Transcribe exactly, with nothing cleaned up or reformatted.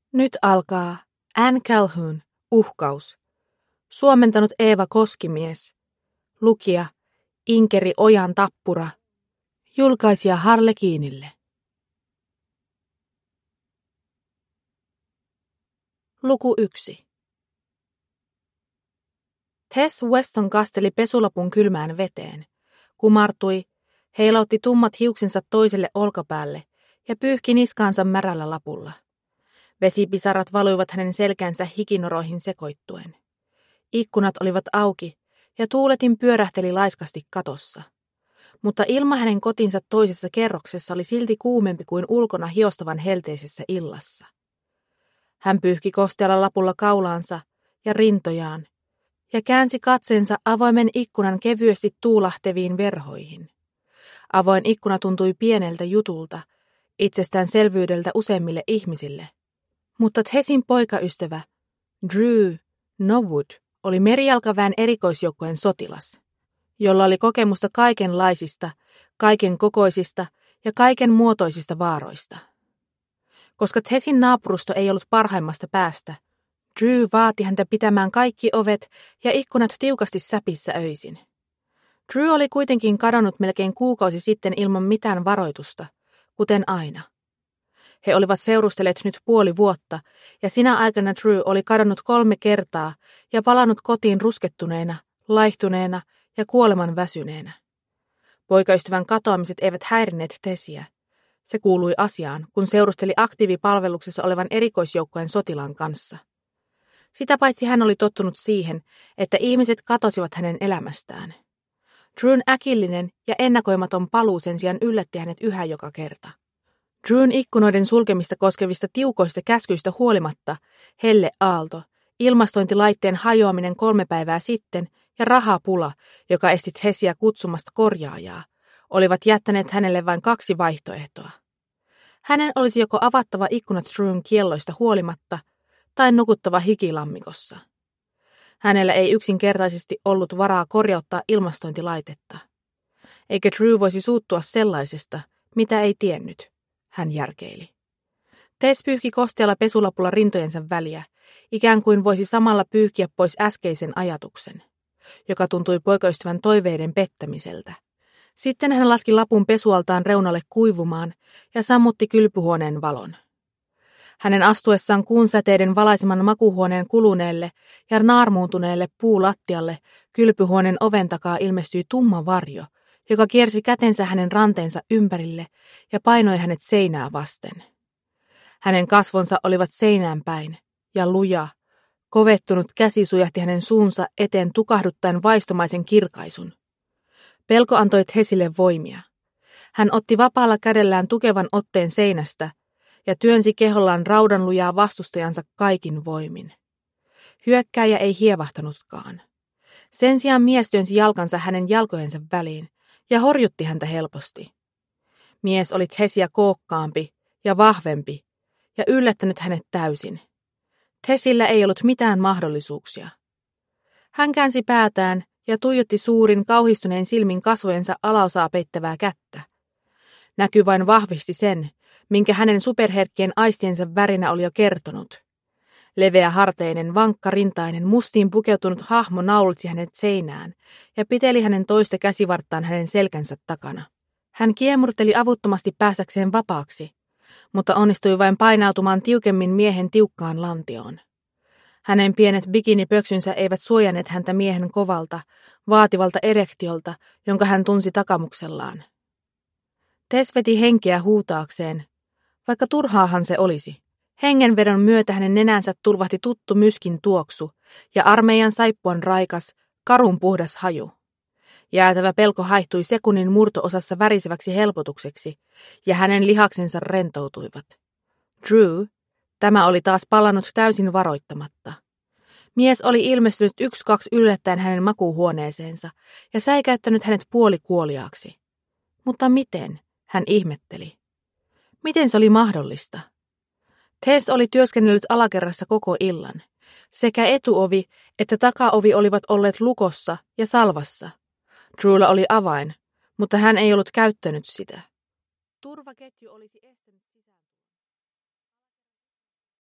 Nyt alkaa Anne Calhoun, uhkaus. Suomentanut Eeva Koskimies. Lukija Inkeri Ojan Tappura. Julkaisija Harlekiinille. Luku yksi. Tess Weston kasteli pesulapun kylmään veteen, kumartui, heilautti tummat hiuksensa toiselle olkapäälle ja pyyhki niskaansa märällä lapulla. Vesipisarat valuivat hänen selkänsä hikinoroihin sekoittuen. Ikkunat olivat auki ja tuuletin pyörähteli laiskasti katossa. Mutta ilma hänen kotinsa toisessa kerroksessa oli silti kuumempi kuin ulkona hiostavan helteisessä illassa. Hän pyyhki kostealla lapulla kaulaansa ja rintojaan ja käänsi katseensa avoimen ikkunan kevyesti tuulahtaviin verhoihin. Avoin ikkuna tuntui pieneltä jutulta, itsestäänselvyydeltä useimmille ihmisille. Mutta Tessin poikaystävä, Drew Norwood, oli merijalkaväen erikoisjoukkueen sotilas, jolla oli kokemusta kaikenlaisista, kaiken kokoisista ja kaiken muotoisista vaaroista. Koska Tessin naapurusto ei ollut parhaimmasta päästä, Drew vaati häntä pitämään kaikki ovet ja ikkunat tiukasti säpissä öisin. Drew oli kuitenkin kadonnut melkein kuukausi sitten ilman mitään varoitusta, kuten aina. He olivat seurustelleet nyt puoli vuotta, ja sinä aikana Drew oli kadonnut kolme kertaa ja palannut kotiin ruskettuneena, laihtuneena ja kuoleman väsyneenä. Poikaystävän katoamiset eivät häirinneet Tessiä. Se kuului asiaan, kun seurusteli aktiivipalveluksessa olevan erikoisjoukkojen sotilaan kanssa. Sitä paitsi hän oli tottunut siihen, että ihmiset katosivat hänen elämästään. Drewn äkillinen ja ennakoimaton paluu sen sijaan yllätti hänet yhä joka kerta. Drewn ikkunoiden sulkemista koskevista tiukoista käskyistä huolimatta helle aalto, ilmastointilaitteen hajoaminen kolme päivää sitten ja rahapula, joka esti Tessiä kutsumasta korjaajaa, olivat jättäneet hänelle vain kaksi vaihtoehtoa. Hänen olisi joko avattava ikkunat Drewn kielloista huolimatta tai nukuttava hikilammikossa. Hänellä ei yksinkertaisesti ollut varaa korjauttaa ilmastointilaitetta. Eikä Drew voisi suuttua sellaisesta, mitä ei tiennyt, hän järkeili. Tess pyyhki kostealla pesulapulla rintojensa väliä, ikään kuin voisi samalla pyyhkiä pois äskeisen ajatuksen, joka tuntui poikaystävän toiveiden pettämiseltä. Sitten hän laski lapun pesualtaan reunalle kuivumaan ja sammutti kylpyhuoneen valon. Hänen astuessaan kuun säteiden valaiseman makuuhuoneen kuluneelle ja naarmuuntuneelle puulattialle kylpyhuoneen oven takaa ilmestyi tumma varjo, joka kiersi kätensä hänen ranteensa ympärille ja painoi hänet seinää vasten. Hänen kasvonsa olivat seinään päin, ja luja, kovettunut käsi sujahti hänen suunsa eteen tukahduttaen vaistomaisen kirkaisun. Pelko antoi Tessille voimia. Hän otti vapaalla kädellään tukevan otteen seinästä ja työnsi kehollaan raudanlujaa vastustajansa kaikin voimin. Hyökkääjä ei hievahtanutkaan. Sen sijaan mies työnsi jalkansa hänen jalkojensa väliin ja horjutti häntä helposti. Mies oli Tessia kookkaampi ja vahvempi ja yllättänyt hänet täysin. Tessillä ei ollut mitään mahdollisuuksia. Hän käänsi päätään ja tuijotti suurin kauhistuneen silmin kasvojensa alaosaa peittävää kättä. Näky vain vahvisti sen, minkä hänen superherkkien aistiensa värinä oli jo kertonut. Leveä harteinen, vankkarintainen, mustiin pukeutunut hahmo naulitsi hänet seinään ja piteli hänen toista käsivarttaan hänen selkänsä takana. Hän kiemurteli avuttomasti päästäkseen vapaaksi, mutta onnistui vain painautumaan tiukemmin miehen tiukkaan lantioon. Hänen pienet bikinipöksynsä eivät suojanneet häntä miehen kovalta, vaativalta erektiolta, jonka hän tunsi takamuksellaan. Tess veti henkeä huutaakseen, vaikka turhaahan se olisi. Hengenvedon myötä hänen nenänsä tulvahti tuttu myskin tuoksu ja armeijan saippuan raikas, karun puhdas haju. Jäätävä pelko haihtui sekunnin murto-osassa väriseväksi helpotukseksi ja hänen lihaksensa rentoutuivat. Drew, tämä oli taas palannut täysin varoittamatta. Mies oli ilmestynyt yksi kaksi yllättäen hänen makuuhuoneeseensa ja säikäyttänyt hänet puolikuoliaaksi. Mutta miten, hän ihmetteli. Miten se oli mahdollista? Tess oli työskennellyt alakerrassa koko illan. Sekä etuovi että takaovi olivat olleet lukossa ja salvassa. Drewlla oli avain, mutta hän ei ollut käyttänyt sitä. Turvaketju olisi estänyt